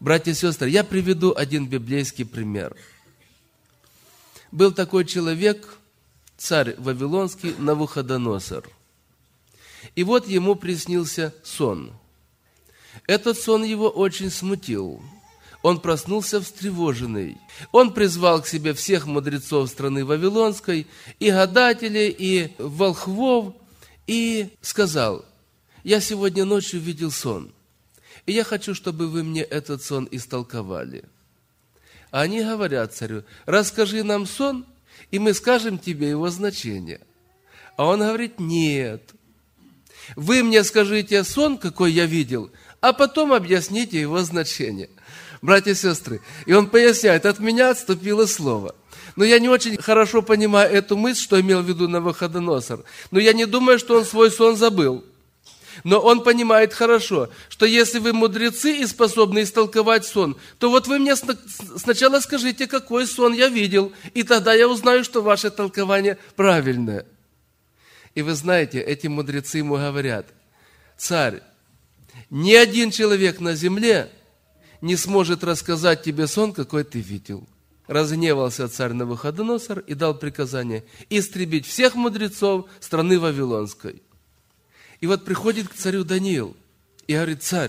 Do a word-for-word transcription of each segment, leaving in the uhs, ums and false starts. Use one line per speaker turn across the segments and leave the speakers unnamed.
Братья и сестры, я приведу один библейский пример. Был такой человек, царь Вавилонский Навуходоносор. И вот ему приснился сон. Этот сон его очень смутил. Он проснулся встревоженный. Он призвал к себе всех мудрецов страны Вавилонской, и гадателей, и волхвов, и сказал: «Я сегодня ночью видел сон, и я хочу, чтобы вы мне этот сон истолковали». А они говорят царю: «Расскажи нам сон, и мы скажем тебе его значение». А он говорит: «Нет, вы мне скажите сон, какой я видел, а потом объясните его значение». Братья и сестры, и он поясняет: от меня отступило слово. Но я не очень хорошо понимаю эту мысль, что имел в виду Навуходоносор. Но я не думаю, что он свой сон забыл. Но он понимает хорошо, что если вы мудрецы и способны истолковать сон, то вот вы мне сначала скажите, какой сон я видел, и тогда я узнаю, что ваше толкование правильное. И вы знаете, эти мудрецы ему говорят: «Царь, ни один человек на земле не сможет рассказать тебе сон, какой ты видел». Разгневался царь Навуходоносор и дал приказание истребить всех мудрецов страны Вавилонской. И вот приходит к царю Даниил и говорит: «Царь,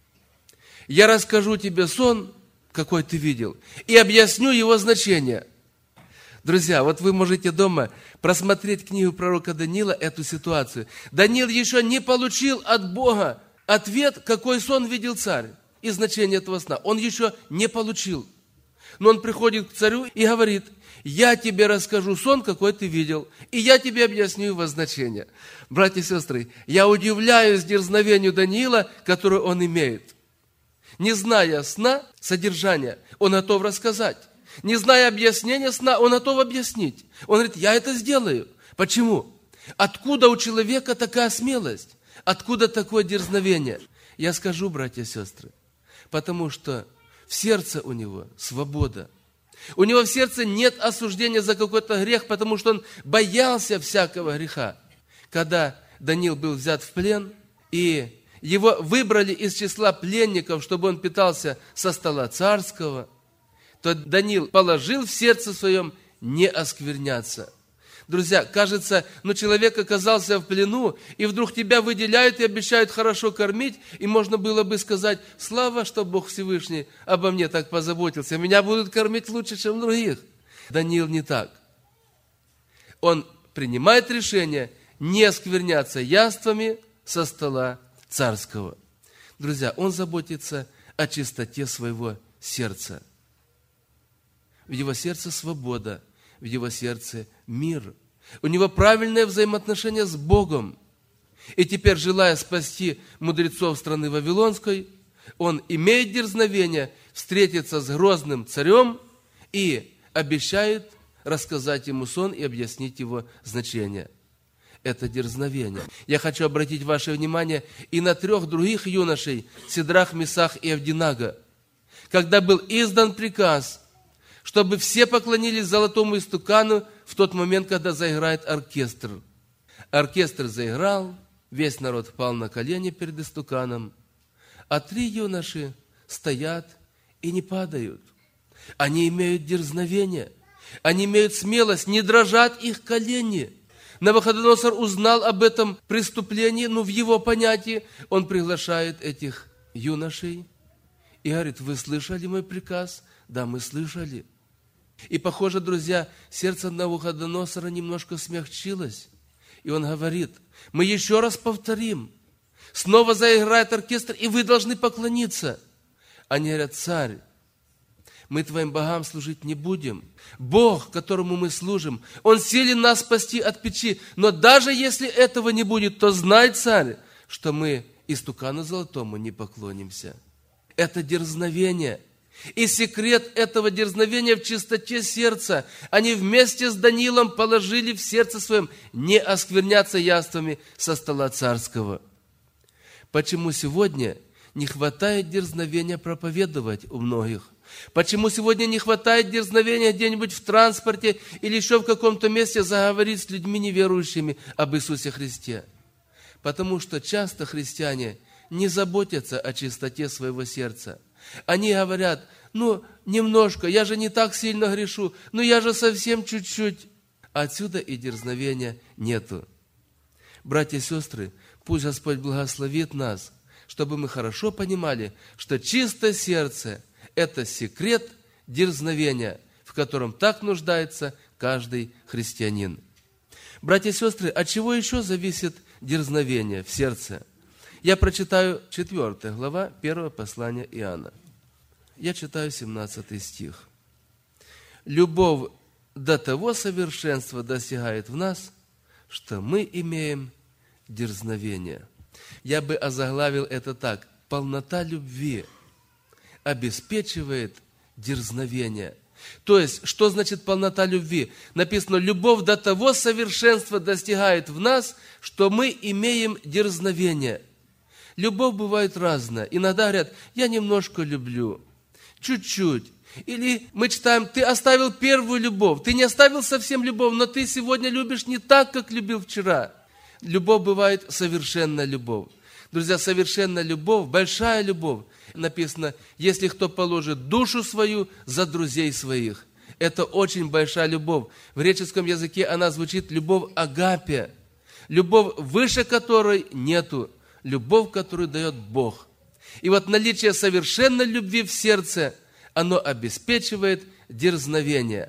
я расскажу тебе сон, какой ты видел, и объясню его значение». Друзья, вот вы можете дома просмотреть книгу пророка Даниила, эту ситуацию. Даниил еще не получил от Бога ответ, какой сон видел царь, и значение этого сна. Он еще не получил. Но он приходит к царю и говорит: «Я тебе расскажу сон, какой ты видел, и я тебе объясню его значение». Братья и сестры, я удивляюсь дерзновению Даниила, которое он имеет. Не зная сна, содержания, он готов рассказать. Не зная объяснения сна, он готов объяснить. Он говорит: «Я это сделаю». Почему? Откуда у человека такая смелость? Откуда такое дерзновение? Я скажу, братья и сестры, потому что в сердце у него свобода. У него в сердце нет осуждения за какой-то грех, потому что он боялся всякого греха. Когда Даниил был взят в плен, и его выбрали из числа пленников, чтобы он питался со стола царского, то Даниил положил в сердце своем не оскверняться. Друзья, кажется, ну человек оказался в плену, и вдруг тебя выделяют и обещают хорошо кормить, и можно было бы сказать: слава, что Бог Всевышний обо мне так позаботился, меня будут кормить лучше, чем других. Даниил не так. Он принимает решение не оскверняться яствами со стола царского. Друзья, он заботится о чистоте своего сердца. В его сердце свобода, в его сердце мир. У него правильное взаимоотношение с Богом. И теперь, желая спасти мудрецов страны Вавилонской, он имеет дерзновение встретиться с грозным царем и обещает рассказать ему сон и объяснить его значение. Это дерзновение. Я хочу обратить ваше внимание и на трех других юношей, Сидрах, Месах и Авдинага. Когда был издан приказ, чтобы все поклонились золотому истукану в тот момент, когда заиграет оркестр. Оркестр заиграл, весь народ пал на колени перед истуканом, а три юноши стоят и не падают. Они имеют дерзновение, они имеют смелость, не дрожат их колени. Навуходоносор узнал об этом преступлении, но в его понятии он приглашает этих юношей и говорит: «Вы слышали мой приказ?» «Да, мы слышали». И, похоже, друзья, сердце Навуходоносора немножко смягчилось. И он говорит: «Мы еще раз повторим. Снова заиграет оркестр, и вы должны поклониться». Они говорят: «Царь, мы твоим богам служить не будем. Бог, которому мы служим, Он силен нас спасти от печи. Но даже если этого не будет, то знай, царь, что мы истукану золотому не поклонимся». Это дерзновение. И секрет этого дерзновения в чистоте сердца. Они вместе с Даниилом положили в сердце своем не оскверняться яствами со стола царского. Почему сегодня не хватает дерзновения проповедовать у многих? Почему сегодня не хватает дерзновения где-нибудь в транспорте или еще в каком-то месте заговорить с людьми неверующими об Иисусе Христе? Потому что часто христиане не заботятся о чистоте своего сердца. Они говорят: ну, немножко, я же не так сильно грешу, ну, я же совсем чуть-чуть. Отсюда и дерзновения нету. Братья и сестры, пусть Господь благословит нас, чтобы мы хорошо понимали, что чистое сердце – это секрет дерзновения, в котором так нуждается каждый христианин. Братья и сестры, от чего еще зависит дерзновение в сердце? Я прочитаю четвёртая глава первого послания Иоанна. Я читаю семнадцатый стих. «Любовь до того совершенства достигает в нас, что мы имеем дерзновение». Я бы озаглавил это так: полнота любви обеспечивает дерзновение. То есть, что значит полнота любви? Написано: любовь до того совершенства достигает в нас, что мы имеем дерзновение. Любовь бывает разная. Иногда говорят: я немножко люблю, чуть-чуть. Или мы читаем: ты оставил первую любовь, ты не оставил совсем любовь, но ты сегодня любишь не так, как любил вчера. Любовь бывает совершенная любовь. Друзья, совершенная любовь, большая любовь. Написано: если кто положит душу свою за друзей своих. Это очень большая любовь. В греческом языке она звучит любовь агапе. Любовь, выше которой нету. Любовь, которую дает Бог. И вот наличие совершенной любви в сердце, оно обеспечивает дерзновение.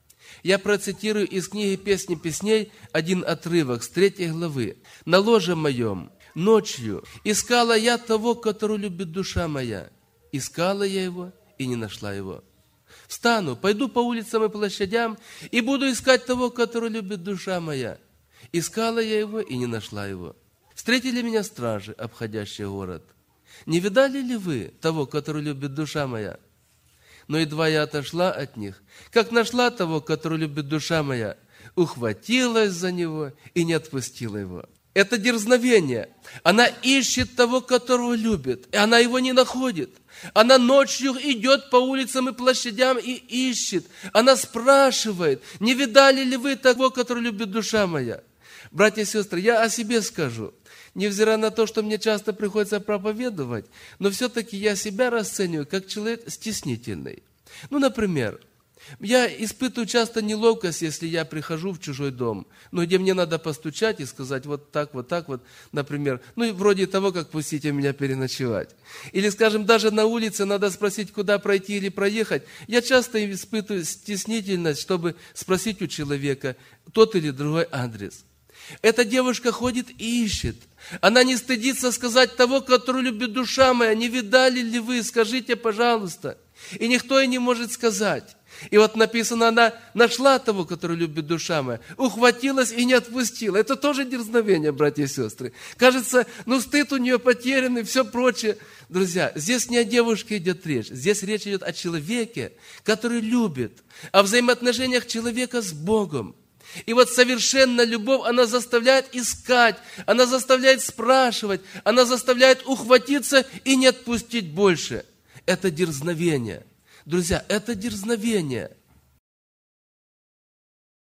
Я процитирую из книги «Песни песней» один отрывок с третьей главы. «На ложе моем ночью искала я того, которого любит душа моя. Искала я его и не нашла его. Встану, пойду по улицам и площадям и буду искать того, которого любит душа моя. Искала я его и не нашла его. Встретили меня стражи, обходящие город. Не видали ли вы того, которого любит душа моя? Но едва я отошла от них, как нашла того, которого любит душа моя, ухватилась за него и не отпустила его». Это дерзновение. Она ищет того, которого любит, и она его не находит. Она ночью идет по улицам и площадям и ищет. Она спрашивает: не видали ли вы того, которого любит душа моя? Братья и сестры, я о себе скажу. Невзирая на то, что мне часто приходится проповедовать, но все-таки я себя расцениваю как человек стеснительный. Ну, например, я испытываю часто неловкость, если я прихожу в чужой дом, ну, где мне надо постучать и сказать вот так, вот так вот, например, ну, и вроде того, как пустите меня переночевать. Или, скажем, даже на улице надо спросить, куда пройти или проехать. Я часто испытываю стеснительность, чтобы спросить у человека тот или другой адрес. Эта девушка ходит и ищет. Она не стыдится сказать того, которого любит душа моя. Не видали ли вы? Скажите, пожалуйста. И никто ей не может сказать. И вот написано: она нашла того, которого любит душа моя, ухватилась и не отпустила. Это тоже дерзновение, братья и сестры. Кажется, ну стыд у нее потерян и все прочее. Друзья, здесь не о девушке идет речь. Здесь речь идет о человеке, который любит, о взаимоотношениях человека с Богом. И вот совершенная любовь, она заставляет искать, она заставляет спрашивать, она заставляет ухватиться и не отпустить больше. Это дерзновение. Друзья, это дерзновение.